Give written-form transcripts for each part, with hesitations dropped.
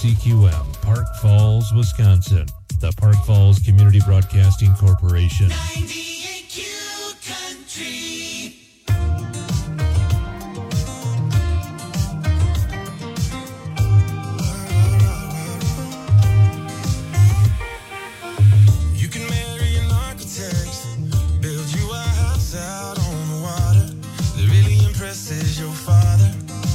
KCQM, Park Falls, Wisconsin. The Park Falls Community Broadcasting Corporation. 98Q Country. You can marry an architect, build you a house out on the water that really impresses your father.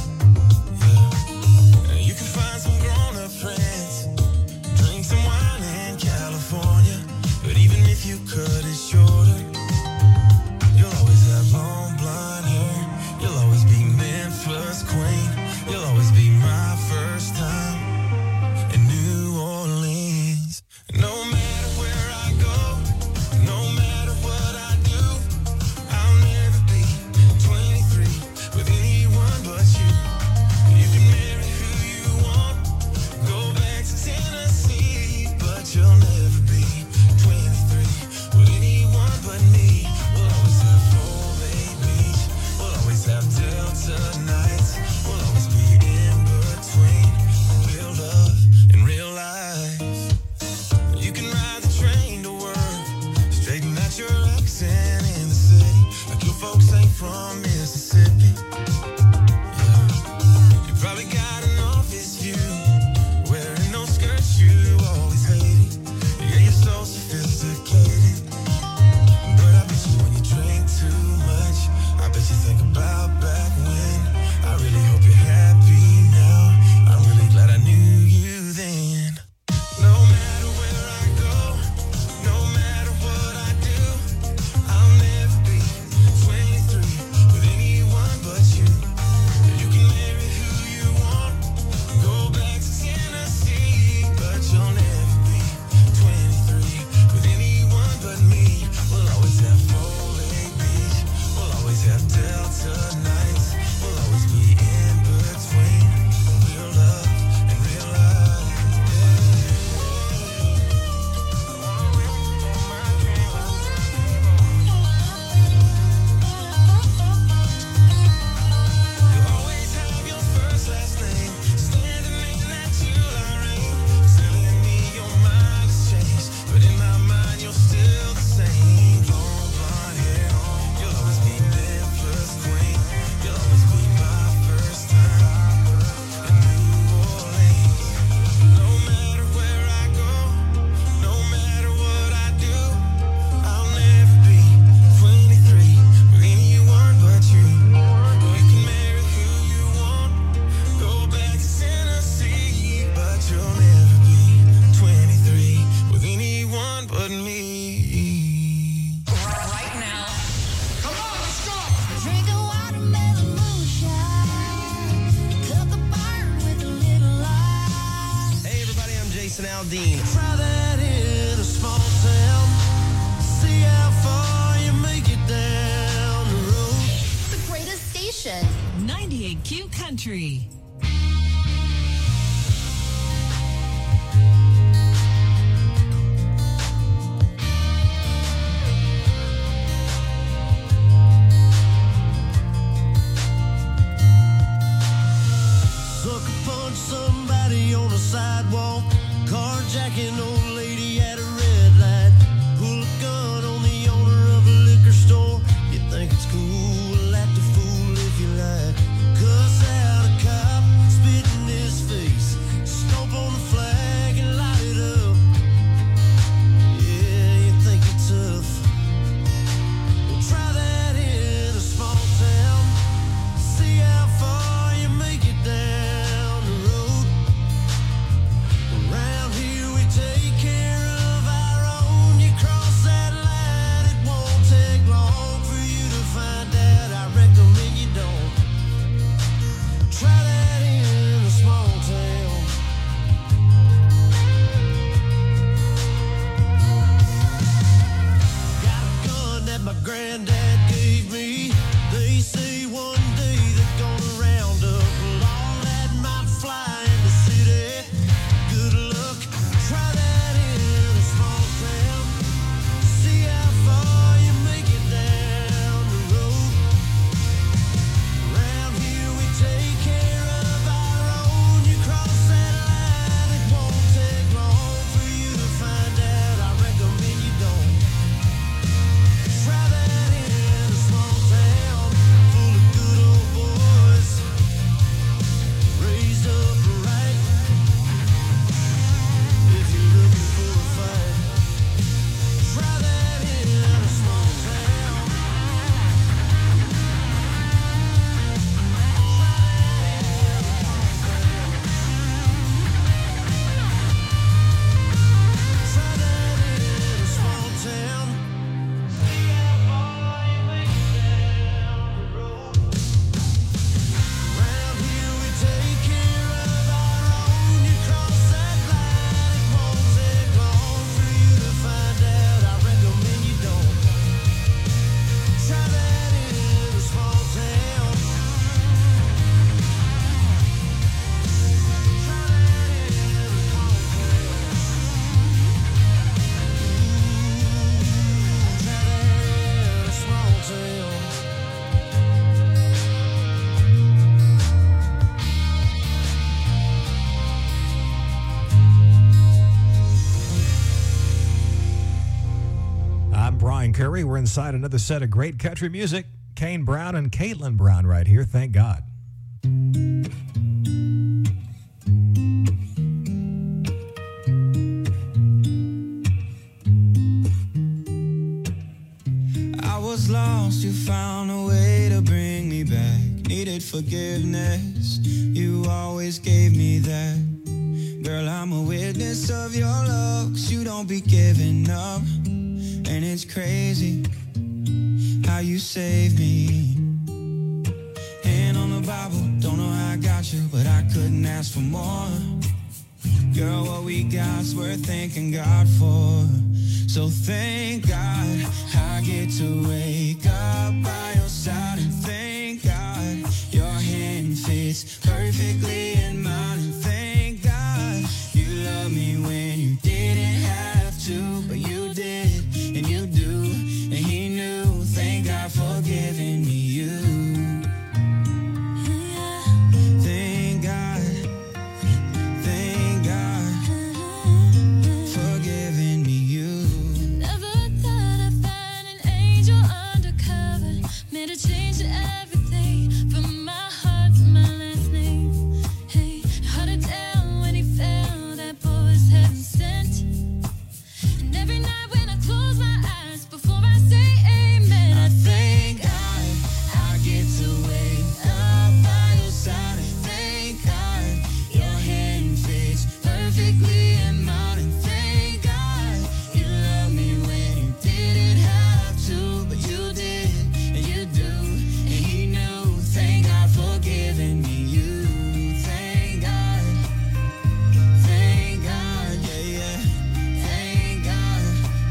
Yeah. And you can find some grown-up friends, drink some wine in California, but even if you cut it shorter, you'll always have long blonde hair. You'll always be Memphis queen. You'll always be my first time in New Orleans. No matter where I go, no matter what I do, I'll never be 23 with anyone but you. You can marry who you want, go back to Tennessee, but you'll never be 23 with anyone but me. We'll always have Full Bay Beach, we'll always have Delta nights, we'll always be in between real love and real life. You can ride the train to work, straighten out your accent in the city, like your folks ain't from Mississippi. Yeah. You probably got an office view, wearing those skirts you always hated. Yeah, you're so sophisticated, but I bet you when you drink too much, I bet you think about back when. I really hope you're happy now. I'm really glad I knew you then. No matter where I go, no matter what I do, I'll never be 23 with anyone but you. You can marry who you want, go back to Tennessee, but you'll never be 23 with anyone but me. We'll always have Full Lake Beach, we'll always have Delta nights, we'll always be in between real love and real life. You'll always have your first, last name, standing in that July rain, telling me your mind has changed, but in my mind you're still the same. Long blonde hair, you'll always be Memphis queen, you'll always be my first time in New Orleans. No matter where I go, no matter what I do, I'll never be 23 with anyone but you. You can marry who you want, go back to Tennessee, but you'll never be 23 with anyone but me. Right now. Come on, let's go! Drink a watermelon moonshine, cut the burn with a little light. Hey everybody, I'm Jason Aldean. Try that in a small town, see how far you make it down the road. The greatest station. 98Q Country. Sucker punch somebody on the sidewalk, carjacking old lady at a red light, pull a gun on the owner of a liquor store. You think it's cool, act a fool if you like, cuss out a cop I'm Brian Curry. We're inside another set of great country music. Kane Brown and Caitlin Brown right here. Thank God. I was lost, you found a way to bring me back. Needed forgiveness, you always gave me that. Girl, I'm a witness of your love, 'cause you don't be giving up. And it's crazy how you saved me. Hand on the Bible, don't know how I got you, but I couldn't ask for more. Girl, what we got's worth thanking God for. So thank God I get to wake up by your side, and thank God your hand fits perfectly in mine, and thank God you love me when you didn't have to, but you did, and you do, and he knew. Thank God for giving me you. Thank God for giving me you. Never thought I'd find an angel undercover. Made a change to everything from my heart to my last name. Hey, hard to tell when he fell, that boy was heaven sent. And every night when I close my eyes before I say amen, I thank God I get to wake up by your side, and thank God your hand fits perfectly in mine, and thank God you love me when you didn't have to, but you did, and you do, and he knew. Thank God for giving me you. Thank God, yeah, yeah. Thank God.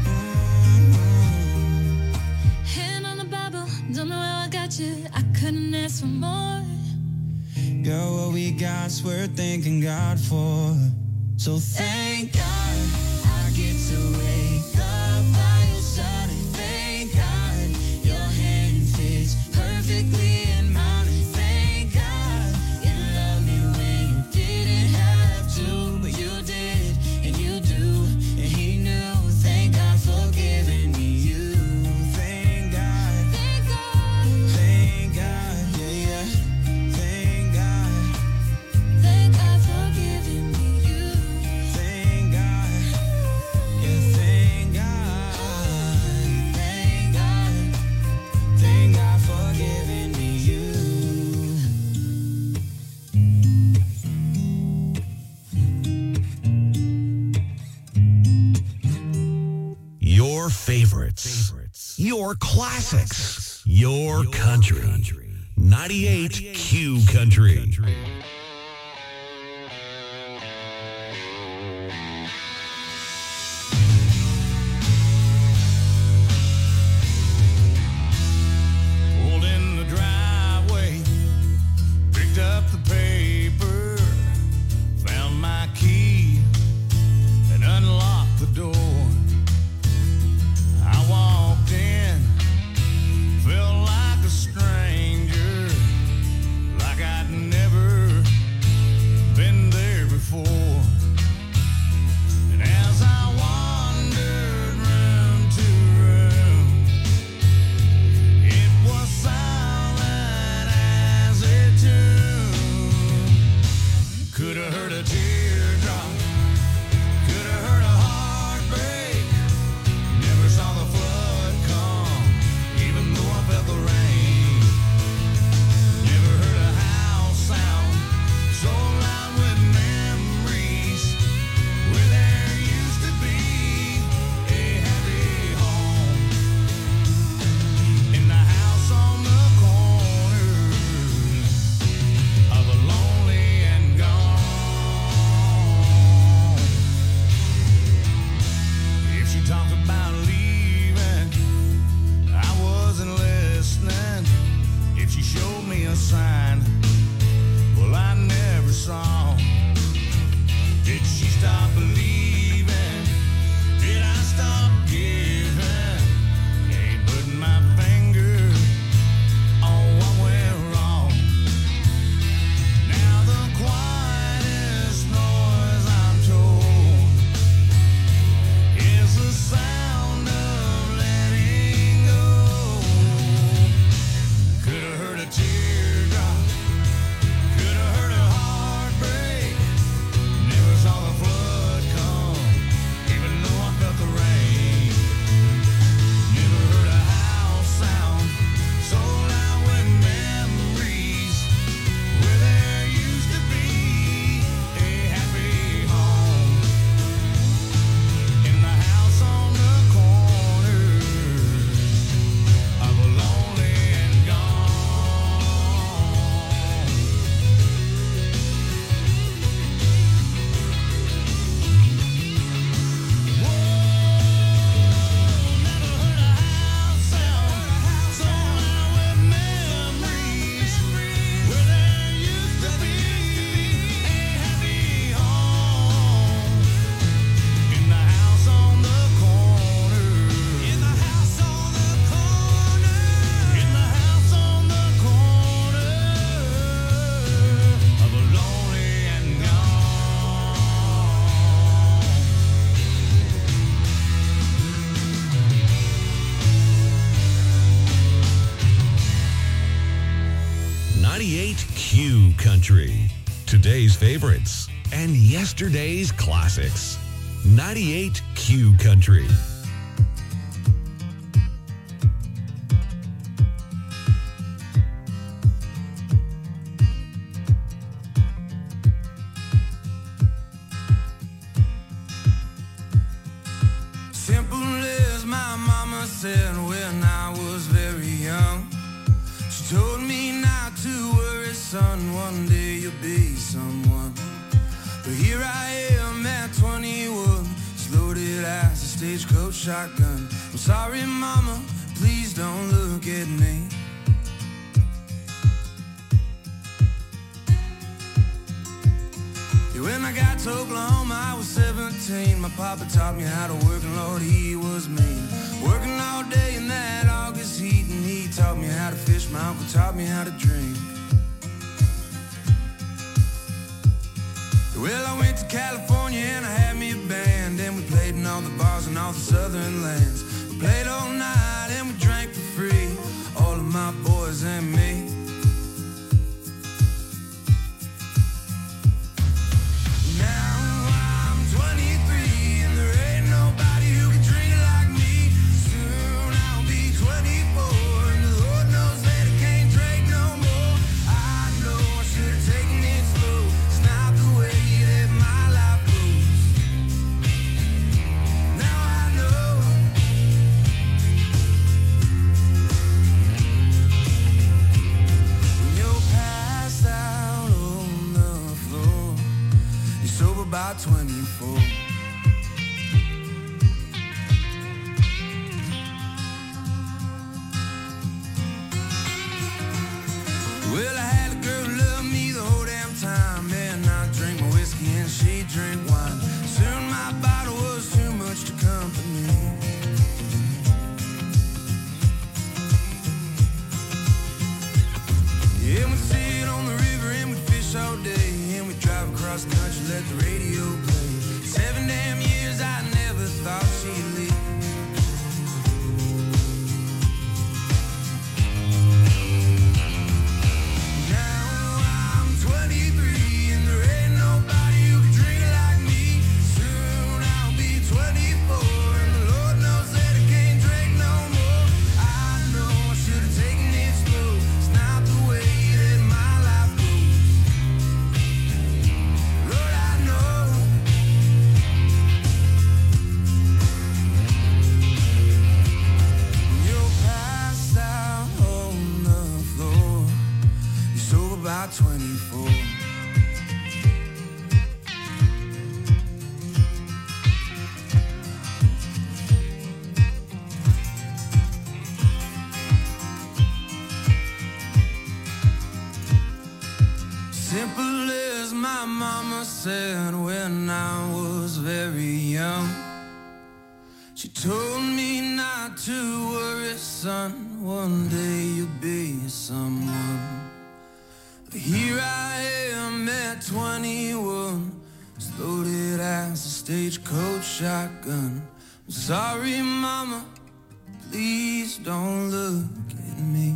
hand on the Bible, don't know how I got you. I couldn't ask for more. Girl, what we got's worth thanking God for. So thank God I get to wake up by your side, and thank God your hand fits perfectly in mine, and thank God you love me when you didn't have to, but you did, and you do, and he knew. Thank God for giving me you. Thank God, yeah, yeah. Thank God. Thank God for giving me you. Thank God, yeah, thank God, thank God for giving me you. Your favorites, your classics, your country. 98 Q Country. Pulled in the driveway, picked up the paper, found my key, and unlocked the door. I walked in, felt like a stranger, like I'd never 98Q Country. Today's favorites and yesterday's classics. 98Q Country. Simple as my mama said when I was very young. She told me not to worry, son, one day you'll be someone. But here I am at 21, just loaded as a stagecoach shotgun. I'm sorry, mama, please don't look at me. When I got to Oklahoma, I was 17. My papa taught me how to work, and Lord, he was mean. Working all day in that August heat, and he taught me how to fish. My uncle taught me how to drink. Well, I went to California and I had me a band, and we played in all the bars and all the southern lands. We played all night and we drank for free, all of my boys and me. About 24. Well, I had a girl love me the whole damn time, and I drink my whiskey and she drink wine. Soon my bottle was too much to company. Yeah, we'd sit on the river and we'd fish all day, and we'd drive across the country, let the radio play. 7 damn years I never thought she'd leave. Now I'm 23 and there ain't nobody who can drink like me. Soon I'll be 24 and the Lord knows that I can't drink no more. I know I should have taken it slow. It's not the way that my life goes. Lord, I know. You're passed out on the floor. You're sober by 24. Simple as my mama said when I was very young. She told me not to worry, son, one day you'll be someone. But here I am at 21, just loaded as a stagecoach shotgun. I'm sorry, mama, please don't look at me.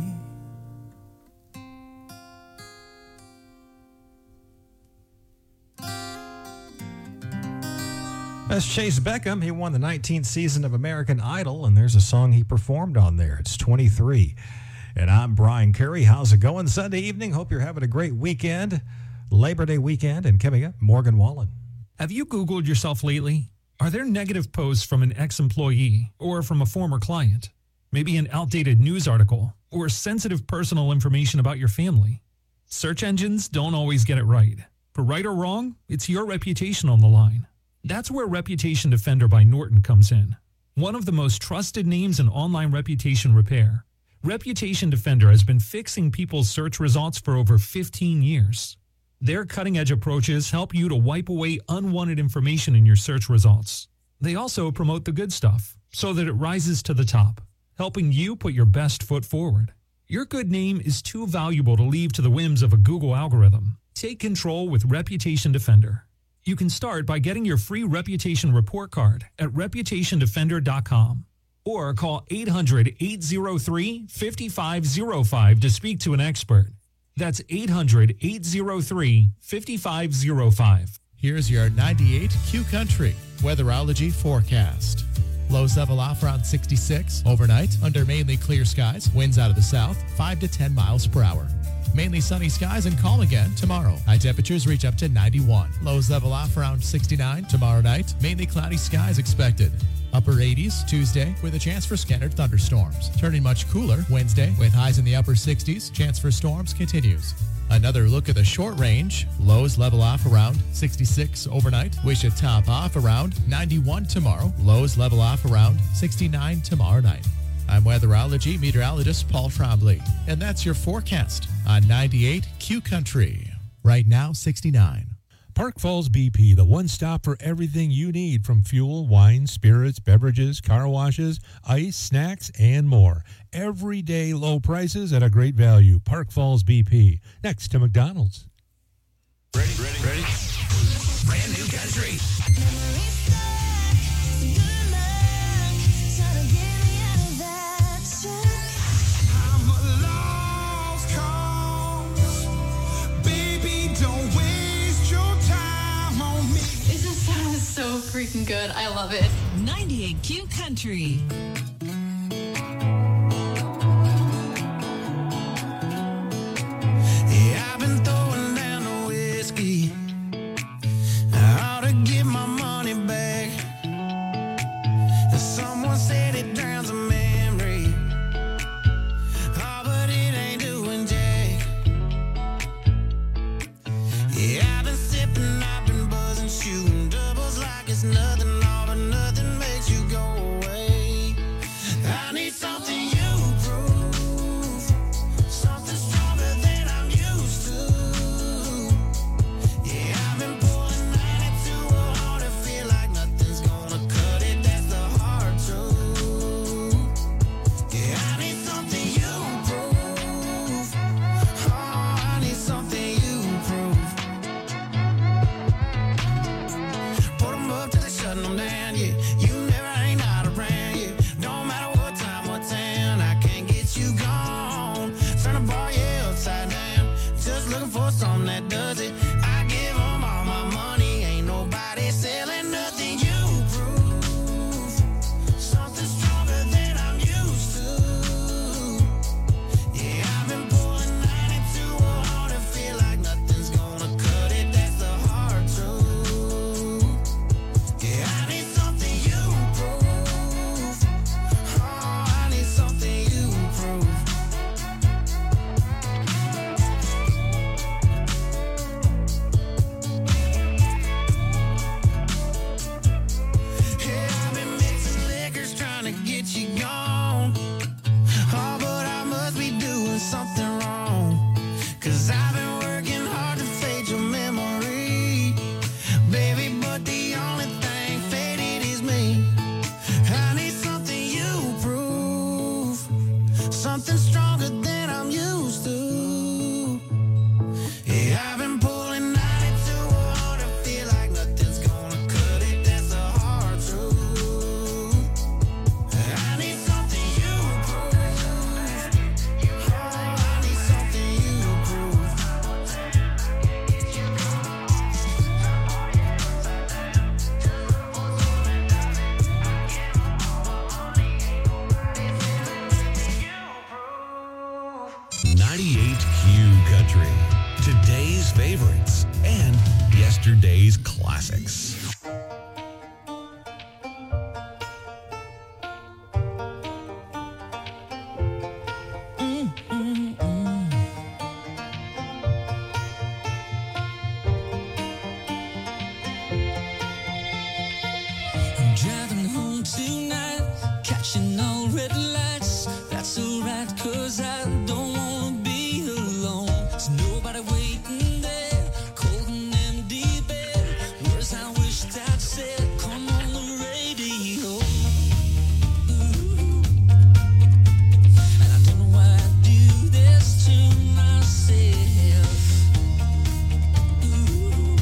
That's Chase Beckham. He won the 19th season of American Idol, and there's a song he performed on there. It's 23. And I'm Brian Curry. How's it going Sunday evening? Hope you're having a great weekend, Labor Day weekend. And coming up, Morgan Wallen. Have you Googled yourself lately? Are there negative posts from an ex-employee or from a former client? Maybe an outdated news article or sensitive personal information about your family? Search engines don't always get it right. For right or wrong, it's your reputation on the line. That's where Reputation Defender by Norton comes in. One of the most trusted names in online reputation repair, Reputation Defender has been fixing people's search results for over 15 years. Their cutting-edge approaches help you to wipe away unwanted information in your search results. They also promote the good stuff so that it rises to the top, helping you put your best foot forward. Your good name is too valuable to leave to the whims of a Google algorithm. Take control with Reputation Defender. You can start by getting your free reputation report card at reputationdefender.com or call 800-803-5505 to speak to an expert. That's 800-803-5505. Here's your 98 Q Country weatherology forecast. Lows level off around 66 overnight under mainly clear skies. Winds out of the south 5 to 10 miles per hour. Mainly sunny skies and calm again tomorrow. High temperatures reach up to 91. Lows level off around 69 tomorrow night. Mainly cloudy skies expected. Upper 80s Tuesday with a chance for scattered thunderstorms. Turning much cooler Wednesday with highs in the upper 60s. Chance for storms continues. Another look at the short range. Lows level off around 66 overnight. We should top off around 91 tomorrow. Lows level off around 69 tomorrow night. I'm weatherology meteorologist Paul Trombley, and that's your forecast on 98 Q Country. Right now, 69. Park Falls BP, the one stop for everything you need from fuel, wine, spirits, beverages, car washes, ice, snacks, and more. Everyday low prices at a great value. Park Falls BP, next to McDonald's. Ready? Brand new country. I'm a lost cause. Baby, don't waste your time on me. This just sounds so freaking good. I love it. 98 Q Country. Yeah, I've been throwing down the whiskey. I ought to get my money back. Someone said it drowns a memory. Oh, but it ain't doing jack. Yeah, I've been sipping, I've been buzzing, shooting doubles like it's nothing. All but nothing makes you go away. I need something you prove. Something stronger than I'm used to. Yeah, I've been pulling 92 hard and feel like nothing's gonna cut it. That's the hard truth. Yeah, I need something you prove. Oh, I need something you prove. Put them up till they shut them down, yeah. You never ain't out around, yeah. Don't matter what time, what town, I can't get you gone. Turn the bar, yeah, upside down. Just looking for something that does it. I give them all my money, ain't nobody selling nothing. You prove something stronger than I'm used to. Yeah, I've been pulling 92 hard and feel like nothing's gonna cut it. That's the hard truth. Yeah, I need something you prove. Oh, I need something you prove. Yeah, I've been mixing liquors trying to get you gone. Oh, but I must be doing something wrong. 'Cause I've been working hard to fade your memory. Baby, but the only thing faded is me. I need something you prove. Something stronger than I'm used to. Yeah, I've been pulling 92 hard and feel like nothing's gonna cut it. That's the hard truth. I need something you prove. Oh, I need something you prove. You prove. 98 Q Country. Today's favorites and yesterday's classics. I'm driving home tonight, catching all red lights. That's alright, 'cause I don't wanna be alone. There's nobody waiting there, cold and empty bed. Words I wished I'd said, come on the radio. Ooh. And I don't know why I do this to myself. Ooh.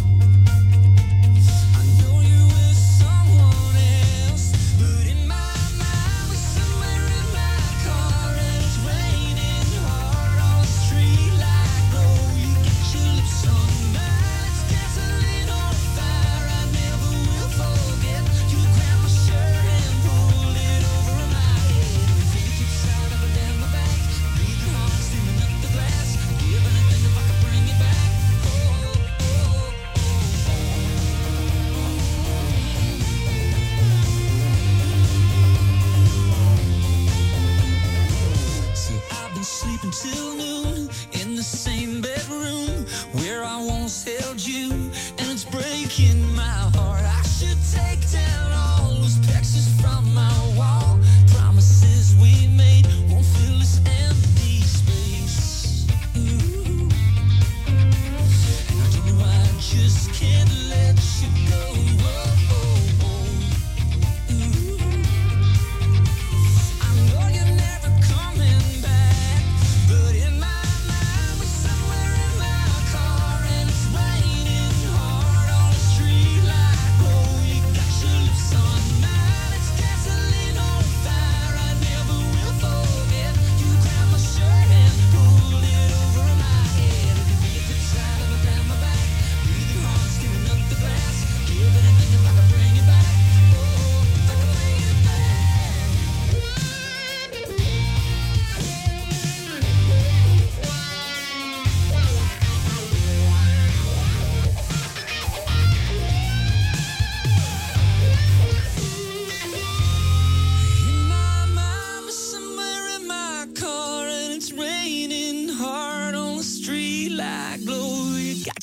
I know you with someone else, but in my mind we're somewhere in my car and it's raining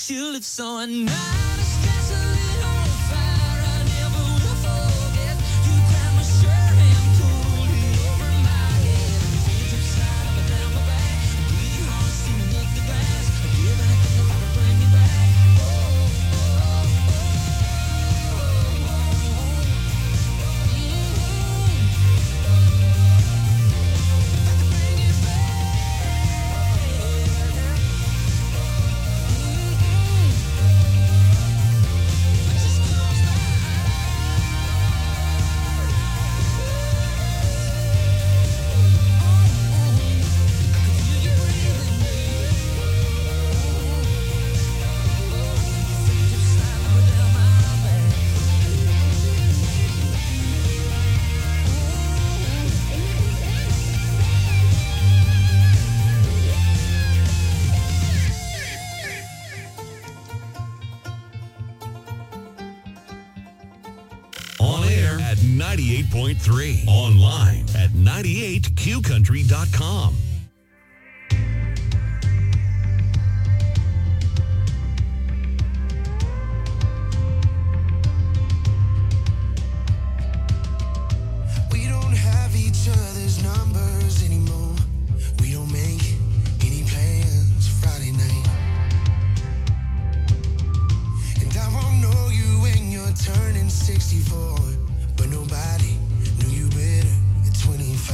tulips on night. Stress a little fire I never will forget. You grabbed my shirt and pulled it over my head. Fingertips slide up and down my back. Breathe your heart, stimulate the glass. I'll give anything if I could bring you back. On air at 98.3. Online at 98qcountry.com. We don't have each other's numbers anymore. We don't make any plans Friday night. And I won't know you when you're turning 64. But nobody knew you better at 25.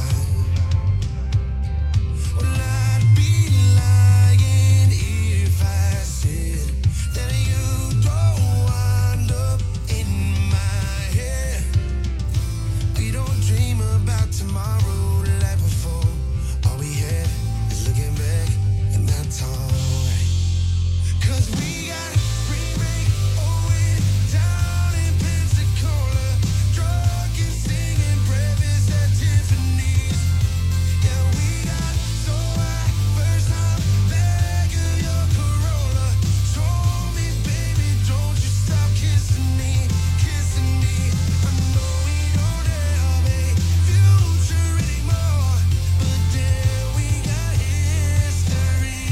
Well, I'd be lying if I said that you don't wind up in my head. We don't dream about tomorrow like before. All we had is looking back, and that's alright. 'Cause we got spring break, Owen down in Pensacola, drunk and singing breakfast at Tiffany's. Yeah, we got so high, first time back of your Corolla. Told me, baby, don't you stop kissing me, kissing me. I know we don't have a future anymore, but then we got history.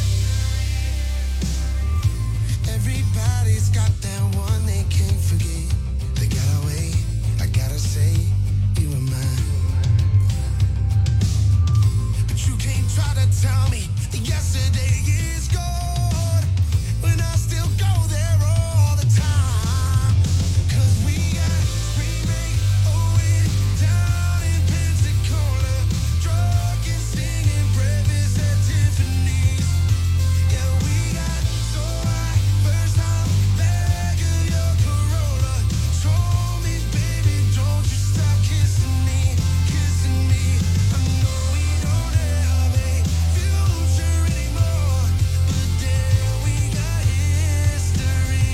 Everybody's got that one they can't forget. They got away, I gotta say, you were mine. But you can't try to tell me that yesterday is gone, when I still go there all the time. 'Cause we got spring break, Owen down in Pensacola, drunk and singing breakfast at Tiffany's. Yeah, we got so high, first time back of your Corolla. Told me, baby, don't you stop kissing me, kissing me. I know we don't have a future anymore, but then we got history.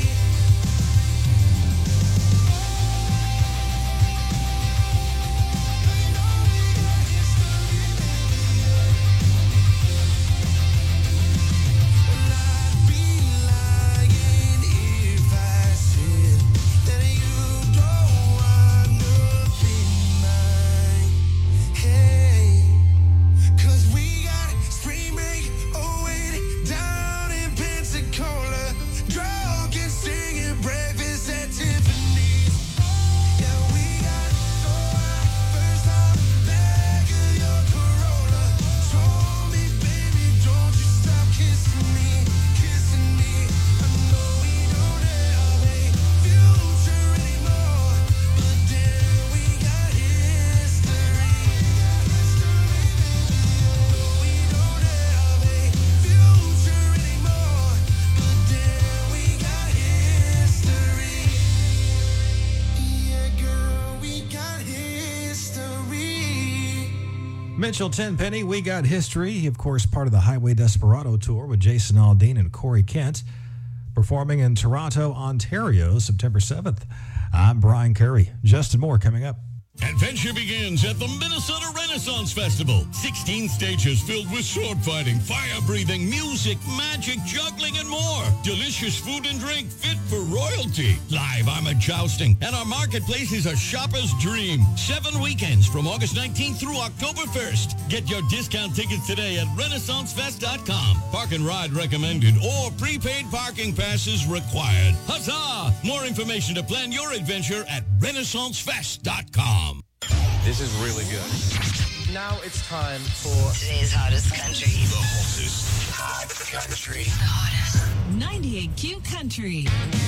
I'd be lying if I said that you don't wind up in mine. Hey, 'cause we got spring break, Owen down in Pensacola, drunk and singing breakfast at Tiffany's. Yeah, we got so high, first time back of your Corolla. Told me, baby, don't you stop kissing me, kissing me. I know we don't have a future anymore, but then we got history. We don't have a future anymore, but then we got history. Yeah, girl, we got history. Mitchell Tenpenny, We Got History, of course, part of the Highway Desperado Tour with Jason Aldean and Corey Kent, performing in Toronto, Ontario, September 7th. I'm Brian Curry. Justin Moore coming up. Adventure begins at the Minnesota Renaissance Festival. 16 stages filled with sword fighting, fire-breathing, music, magic, juggling, and more. Delicious food and drink fit for royalty. Live armored jousting, and our marketplace is a shopper's dream. 7 weekends from August 19th through October 1st. Get your discount tickets today at RenaissanceFest.com. Park and ride recommended or prepaid parking passes required. Huzzah! More information to plan your adventure at RenaissanceFest.com. This is really good. Now it's time for Today's hottest country. The hottest hot country. The hottest. 98Q Country.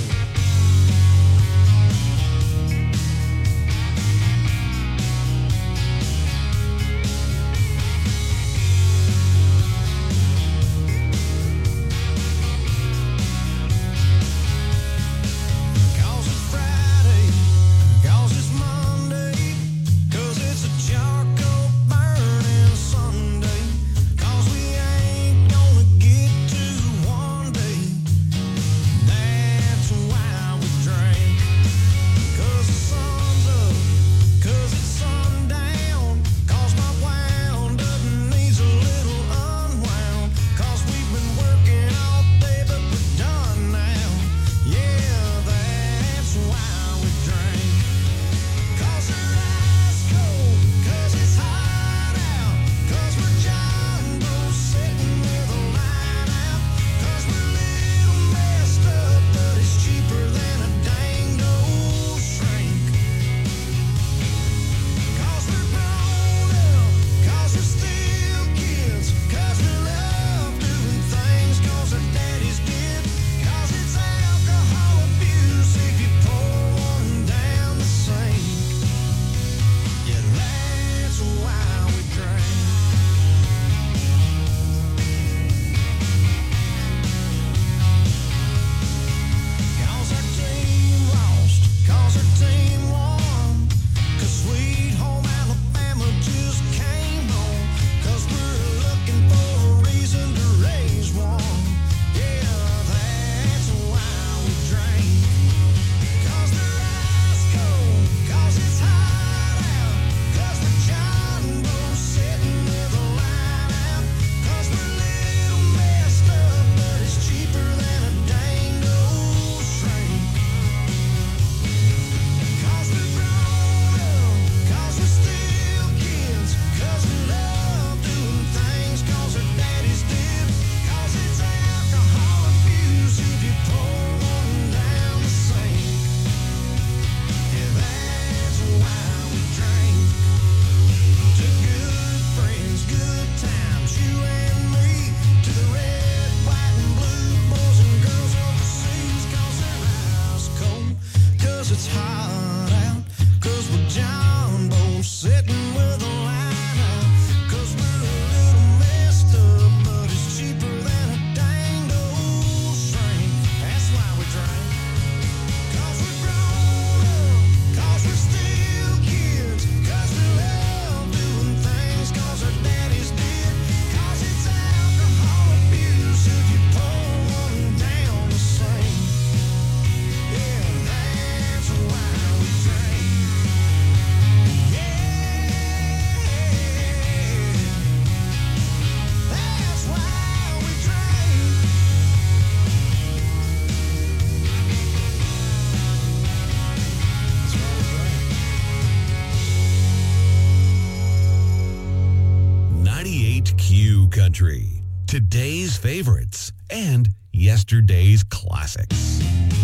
Country. Today's favorites and yesterday's classics.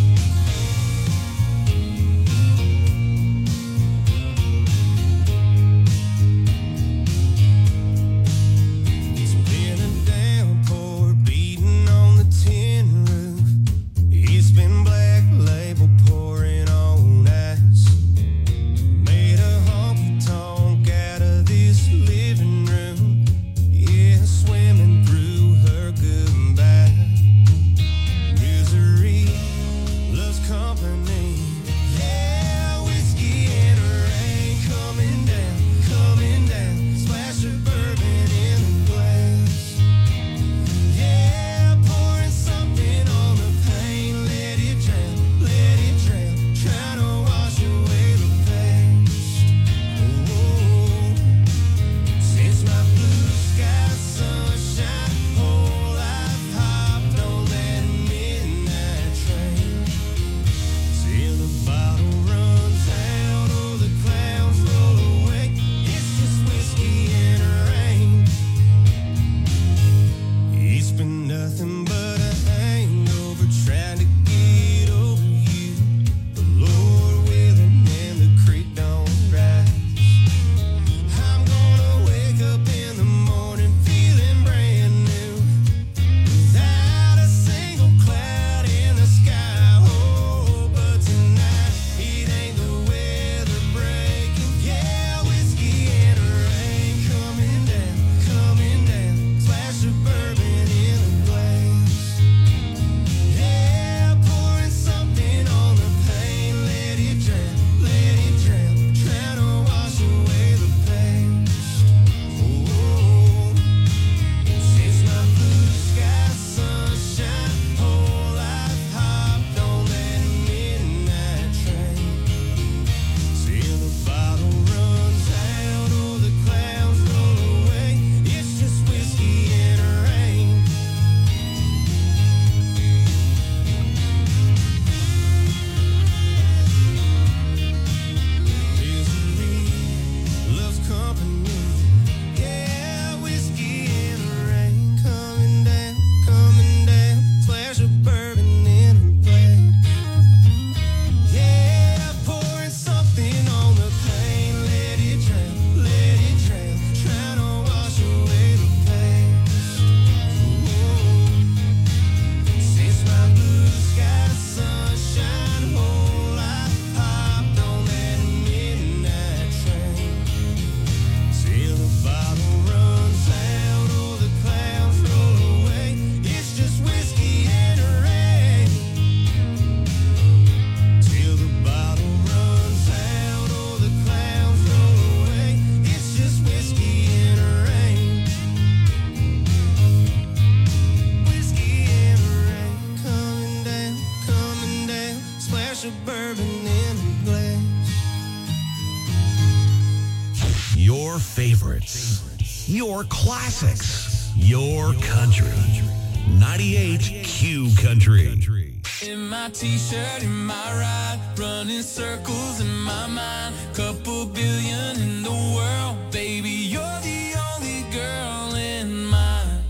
It's been a downpour beating on the tin roof. It's been Black Label pouring on ice. Made a honky tonk out of this living room. Yeah, swimming through her goodbye. Misery favorites, your classics, your country. 98 Q Country. In my t-shirt, in my ride, running circles in my mind. Couple billion in the world, baby, you're the only girl in mine.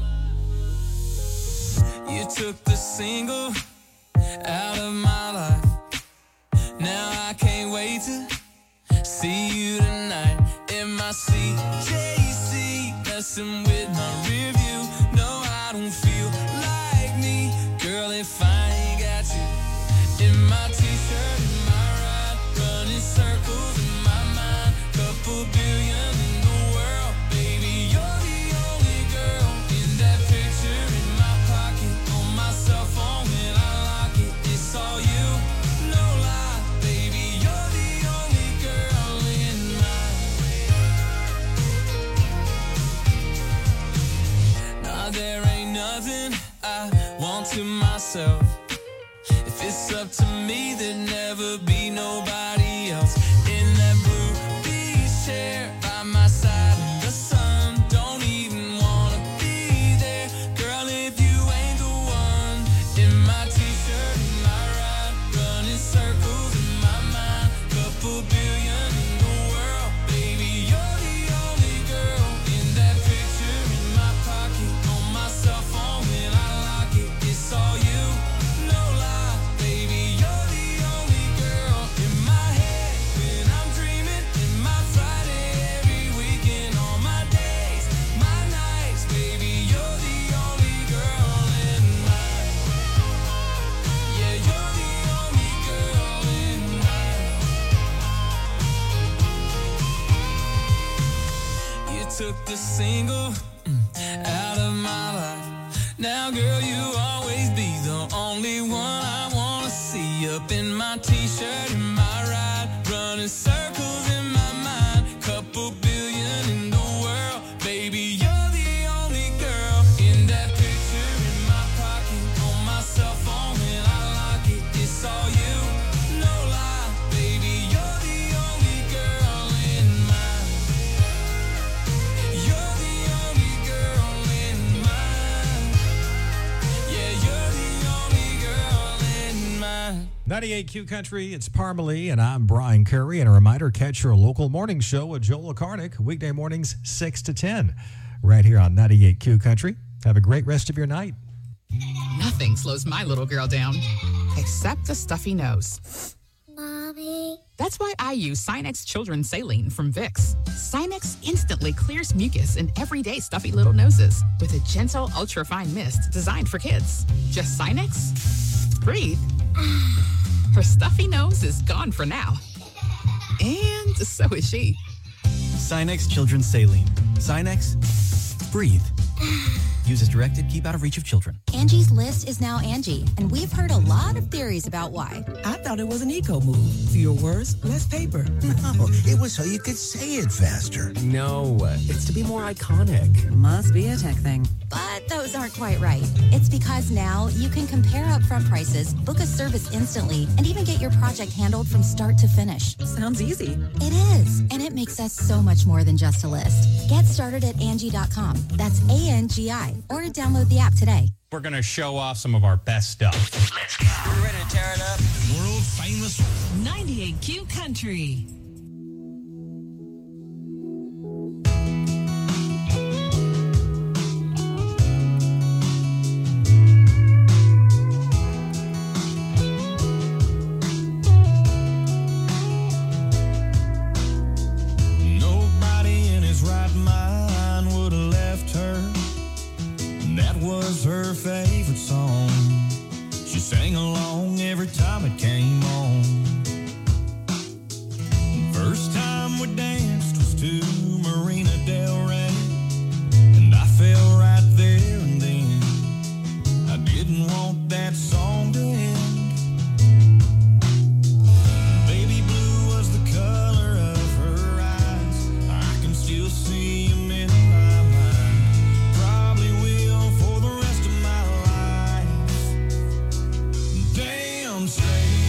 You took the single out of my life. Now I can't wait to see you tonight. In my CJC, messing with my rear view. No, I don't feel like me, girl, if I ain't got you. In my t-shirt, in my ride, running circles in my mind. Couple billion in the world, baby, you're the only girl. In that picture in my pocket, on my cell phone when I lock it, it's all you, no lie, baby, you're the only girl in mine. Nah, there ain't nothing I want to myself. If it's up to me, there'd never be nobody else. In that blue beach chair by my side in the sun, don't even wanna be there, girl, if you ain't the one. In my t-shirt, in my ride, running circles in my mind. Couple billion in the world, baby, you're the only girl. In that picture in my pocket, on my cell phone when I lock it, it's all you, no lie, baby, you're the only girl. In my head when I'm dreaming, in my Friday every weekend, on my days, my nights, baby, you're the only girl in mine. Yeah, you're the only girl in mine. You took the single out of my life. Now, girl, you always be the only one I wanna see. Up in my t-shirt, in my ride, running circles in my mind. Couple billion in the world, baby, you're the only girl. In that picture in my pocket, on my cell phone when I lock it, it's all you, no lie, baby, you're the only girl in mine. You're the only girl in mine. Yeah, you're the only girl in mine. 98Q Country, it's Parmalee, and I'm Brian Curry. And a reminder, catch your local morning show with Joel Karnick, weekday mornings 6 to 10, right here on 98Q Country. Have a great rest of your night. Nothing slows my little girl down, except a stuffy nose. Mommy. That's why I use Sinex Children's Saline from Vicks. Sinex instantly clears mucus in everyday stuffy little noses with a gentle, ultra-fine mist designed for kids. Just Sinex, breathe. Her stuffy nose is gone for now. And so is she. Sinex Children's Saline. Sinex, breathe. Use as directed, keep out of reach of children. Angie's List is now Angie, and we've heard a lot of theories about why. I thought it was an eco move. Fewer words, less paper. No, it was so you could say it faster. No, it's to be more iconic. Must be a tech thing. But those aren't quite right. It's because now you can compare upfront prices, book a service instantly, and even get your project handled from start to finish. Sounds easy. It is, and it makes us so much more than just a list. Get started at Angie.com. That's ANGI. Or download the app today. We're going to show off some of our best stuff. Let's go. You ready to tear it up? World famous 98 Q Country. Nobody in his right mind would have left her. That was her favorite song. She sang along every time it came on. First time we danced was to Marina Del Rey, and I fell right there and then. I didn't want that song to end. Baby blue was the color of her eyes. I can still see him in my mind. Probably will for the rest of my life. Damn straight.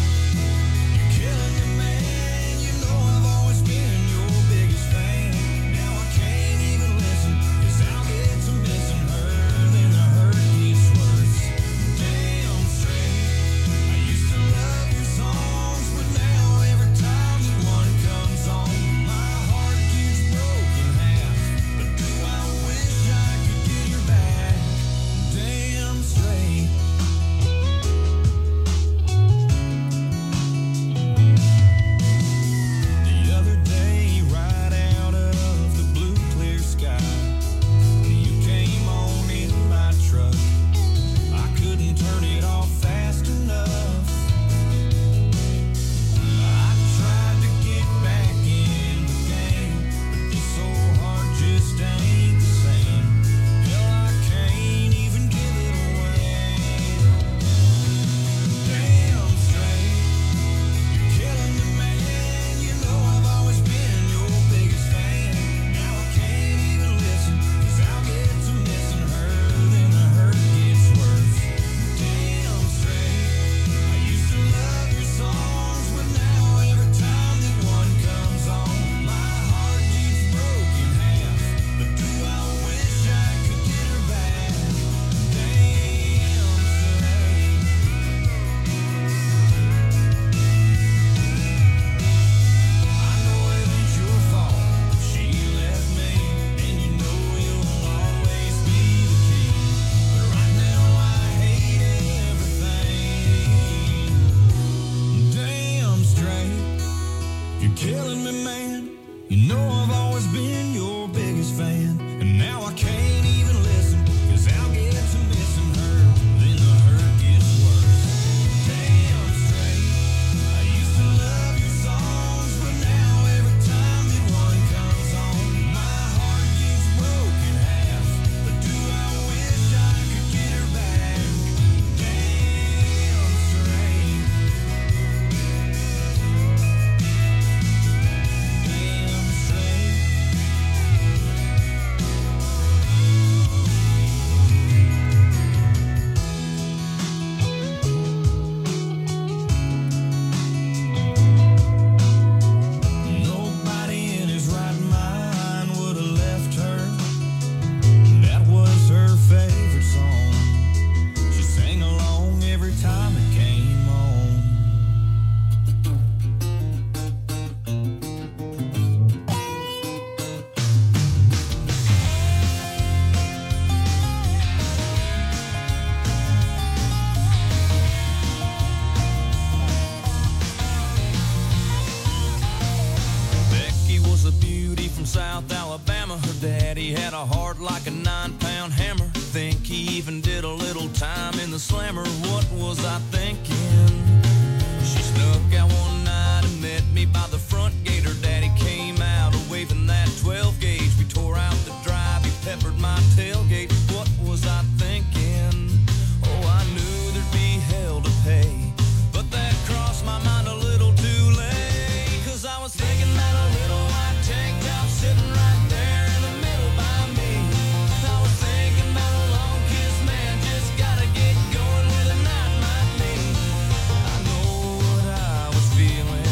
a heart like a 9-pound hammer. Think he even did a little time in the slammer. What was I thinking? She snuck out one night and met me by the front gate. Her daddy came out waving that 12 gauge. We tore out the drive, he peppered my tailgate. What was I thinking? Oh, I knew there'd be hell to pay, but that crossed my mind a little too late. 'Cause I was thinking that a little white tank top sitting right there in the middle by me. I was thinking about a long kiss, man, just gotta get going where the night might lead. I know what I was feeling,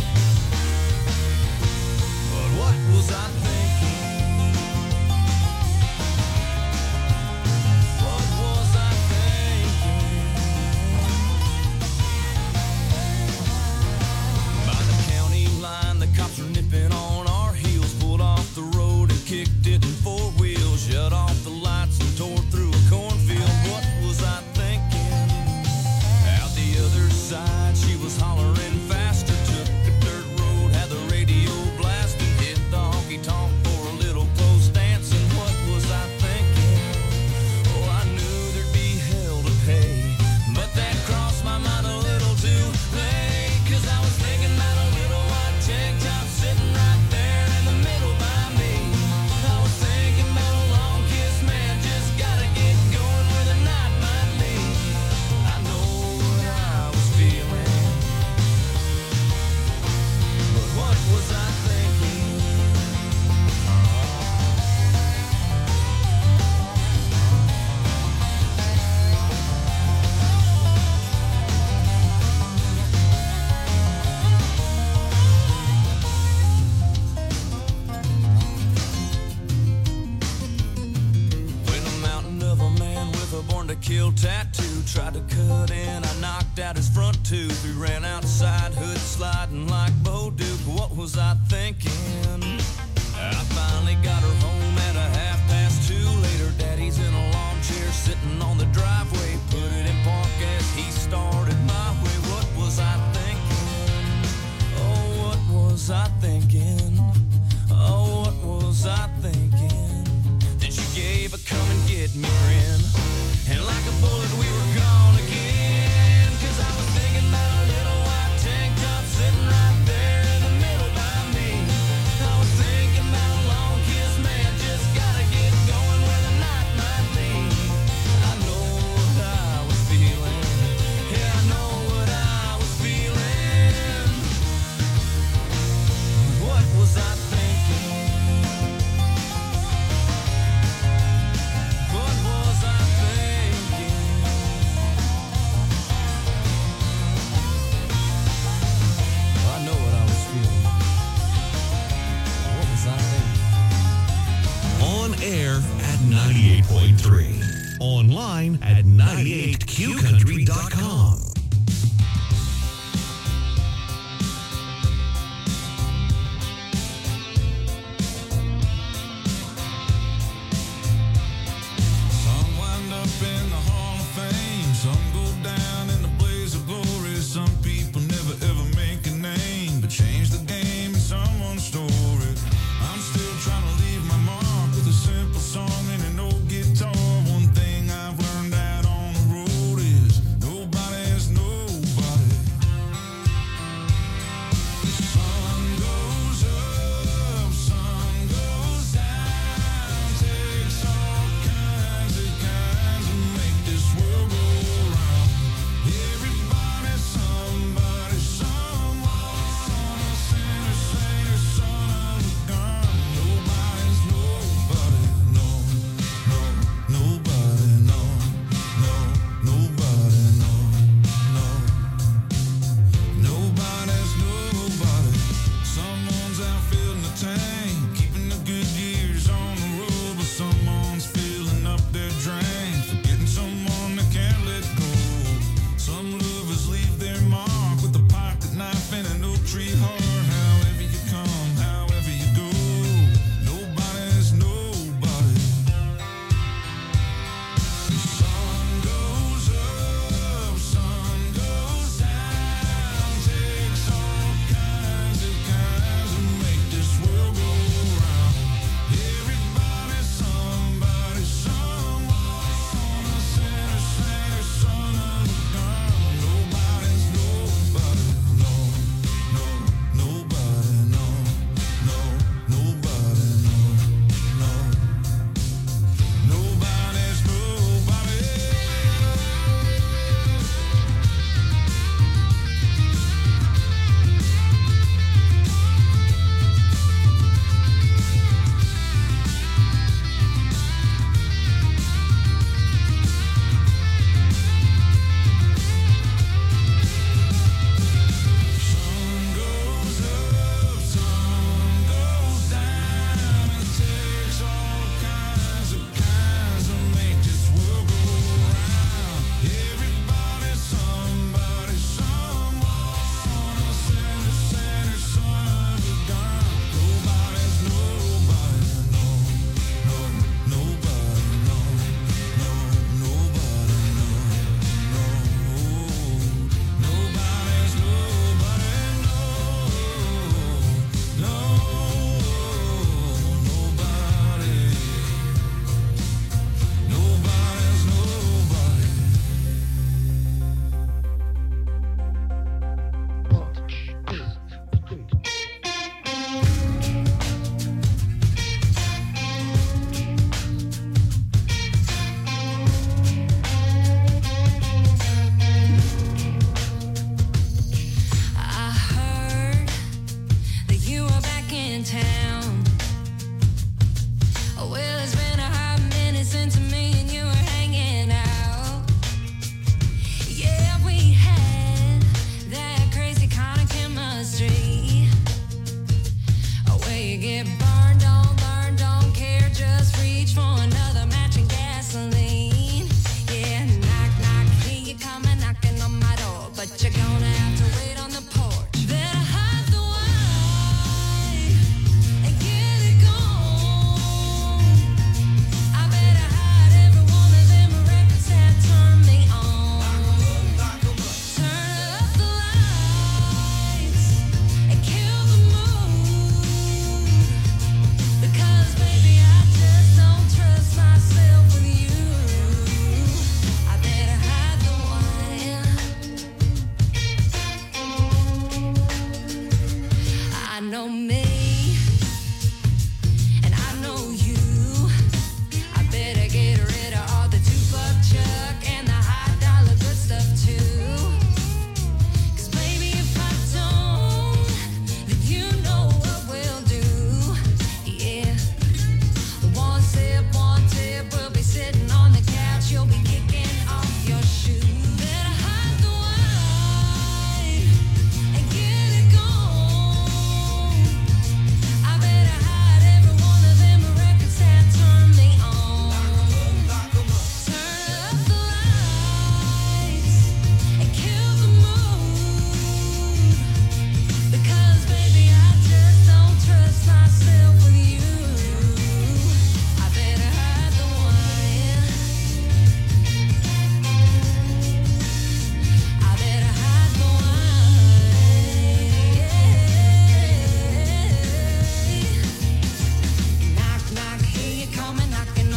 but what was I thinking? What was I thinking? By the county line, the cops were nipping on our heels. Pulled off the road and kicked it in 4 wheels. Shut off the lights and tore through a cornfield. What was I thinking? Out the other side, she was hollering faster. Took a dirt road, had the radio blasting. Hit the honky-tonk for a little close dancing. What was I thinking? Oh, I knew there'd be hell to pay, but that crossed my mind a little too late. 'Cause I was thinking about a little white tank top sitting right there in the middle by me. I was thinking about a long kiss, man, just gotta get going where the night might lead. I know what I was feeling, but what was I thinking? When a mountain of a man with a born to kill tattoo tried to cut in, I knocked out his front tooth. We ran outside, hood sliding like Bo Duke. What was I thinking? I finally got her home at a 2:30. Later, daddy's in a lawn chair sitting on the driveway. Put it in park as he started my way. What was I thinking? Oh, what was I thinking? Oh, what was I thinking? Then she gave a come and get me grin, and like a bullet we were gone again. 'Cause I was thinking about a little white tank top sitting right there in the middle by me. I was thinking about a long kiss, man, just gotta get going where the night might lead. I know what I was feeling, yeah, I know what I was feeling. What was I thinking? What was I thinking? I know what I was feeling. What was I thinking? On air at 98.3. Online at 98qcountry.com. Some wind up in the Hall of Fame, some go down in the blaze of glory. Some people never ever make a name, but change the game in someone's story. I'm still trying to leave my mark with a simple song and an old guitar. One thing I've learned out on the road is nobody has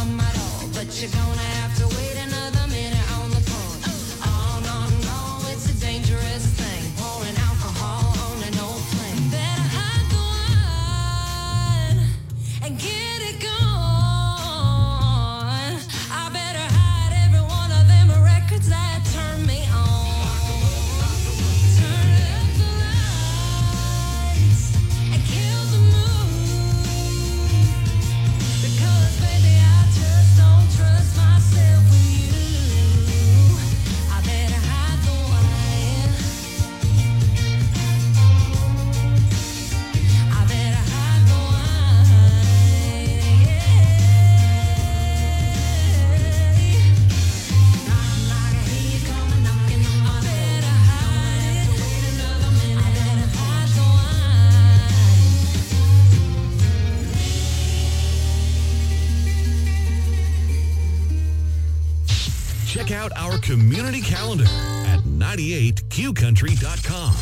them at all. But you're gonna have to wait another minute on the phone. Oh, no, no, it's a dangerous thing. Pouring alcohol on an old flame. Better hide the wine and get it gone. I better hide every one of them records that turn me on. Turn up the lights and kill the mood. Because baby, I just don't trust myself with you. I better hide the wine. I better hide the wine. Knock, knock, I hear you coming knocking on my door. I better hide. Wait another minute. I better hide the wine. Check out our community calendar at 98qcountry.com.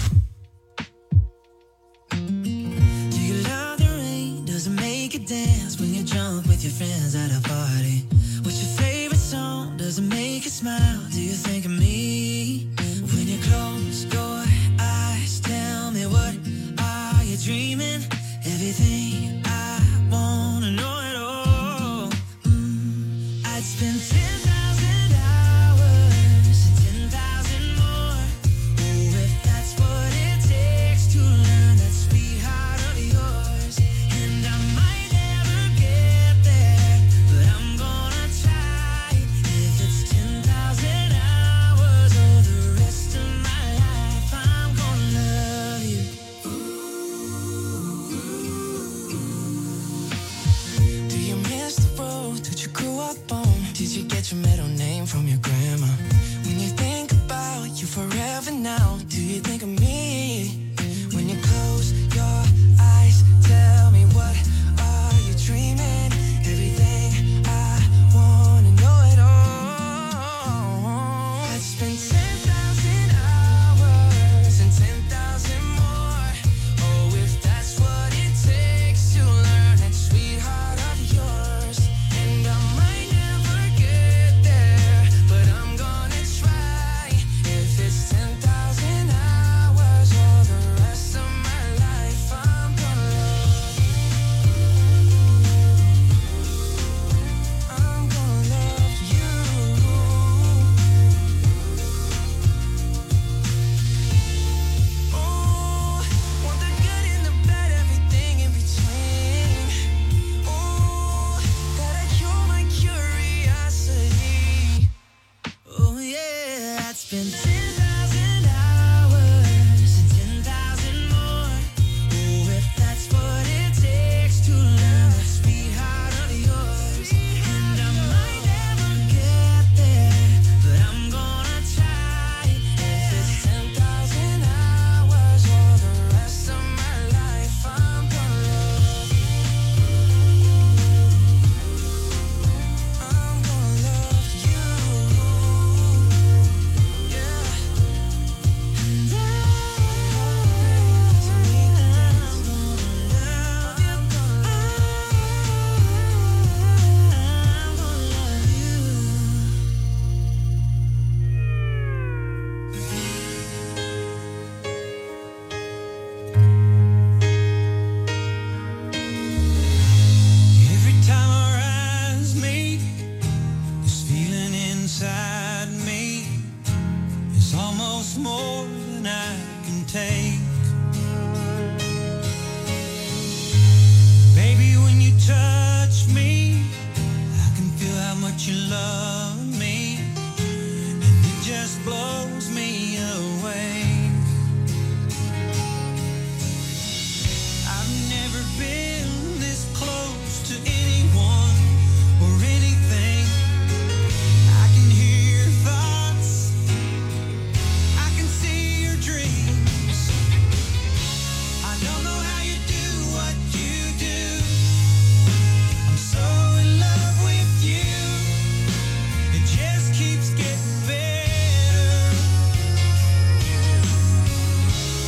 Do you love the rain? Does it make you dance when you're drunk with your friends at a party? What's your favorite song? Does it make you smile? Do you think of me? When you close your eyes, tell me what are you dreaming? Everything I wanna know it all. I'd spend 10,000 hours and 10,000 more. Oh, if that's what it takes to learn that sweet heart of yours. And I might never get there, but I'm gonna try. If it's 10,000 hours or the rest of my life, I'm gonna love you. Do you miss the road that you grew up on? Did you get your middle name from your grandma? When you think about you forever now, do you think of me? When you close your eyes, tell me what are you dreaming? Everything I wanna know it all. I'd spend 10,000 hours and 10,000 more. Oh, if that's what it takes to learn that sweetheart of yours. And I might never get there, but I'm gonna try. If it's 10,000 hours or the rest of my life, I'm gonna love you. I'm gonna love you. Oh, want the good and the bad, everything in between. Oh, gotta cure my curiosity. Oh yeah, I'd spend 10,000 hours and 10,000 more. Oh, if that's what it takes to learn that sweetheart of yours. And I might never get there, but I'm gonna try. If it's 10,000 hours or the rest of my life, I'm gonna love you. I'm gonna love you. Yeah. And every time our eyes meet, this feeling inside me is almost more than I can take. Baby, when you touch me, I can feel how much you love